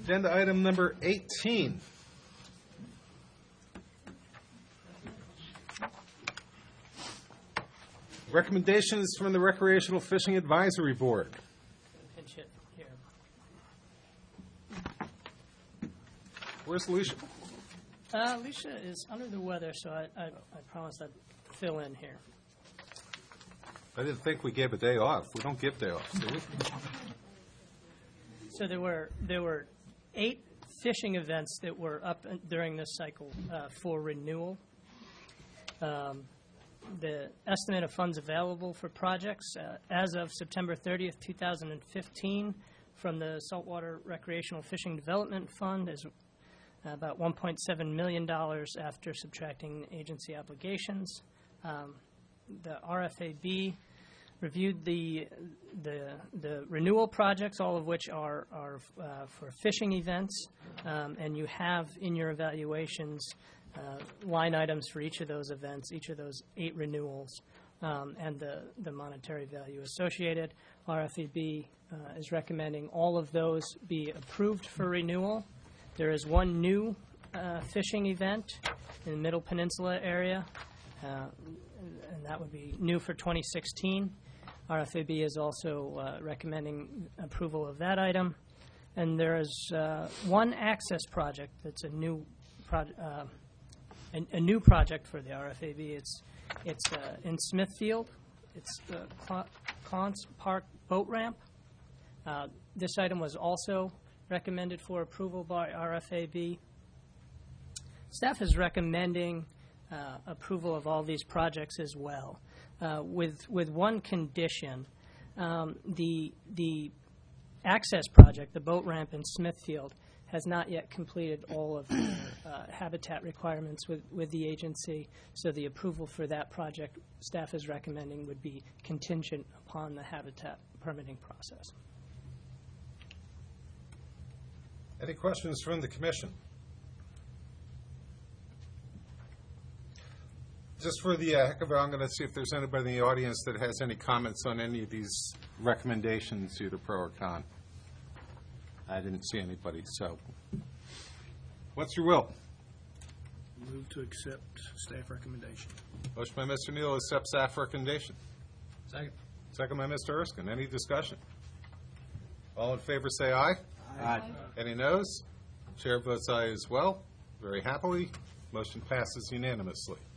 Agenda item number 18. Recommendations from the Recreational Fishing Advisory Board. Pinch it here. Where's Alicia? Alicia is under the weather, so I promised I'd fill in here. I didn't think we gave a day off. We don't give day off, do we? So there were 8 fishing events that were up during this cycle for renewal. The estimate of funds available for projects as of September 30th, 2015 from the Saltwater Recreational Fishing Development Fund is about $1.7 million after subtracting agency obligations. The RFAB reviewed the renewal projects, all of which are for fishing events, and you have in your evaluations line items for each of those events, each of those 8 renewals, and the monetary value associated. RFAB is recommending all of those be approved for renewal. There is one new fishing event in the Middle Peninsula area, and that would be new for 2016. RFAB is also recommending approval of that item. And there is one access project that's a new project for the RFAB. It's in Smithfield. It's the Cons Park boat ramp. This item was also recommended for approval by RFAB. Staff is recommending approval of all these projects as well, with one condition. The access project, the boat ramp in Smithfield, has not yet completed all of their habitat requirements with the agency, so the approval for that project staff is recommending would be contingent upon the habitat permitting process. Any questions from the commission? Just for the heck of it, I'm going to see if there's anybody in the audience that has any comments on any of these recommendations, either pro or con. I didn't see anybody, so what's your will? Move to accept staff recommendation. Motion by Mr. Neal, accept staff recommendation. Second. Second by Mr. Erskine. Any discussion? All in favor say aye. Aye. Any noes? Chair votes aye as well. Very happily. Motion passes unanimously.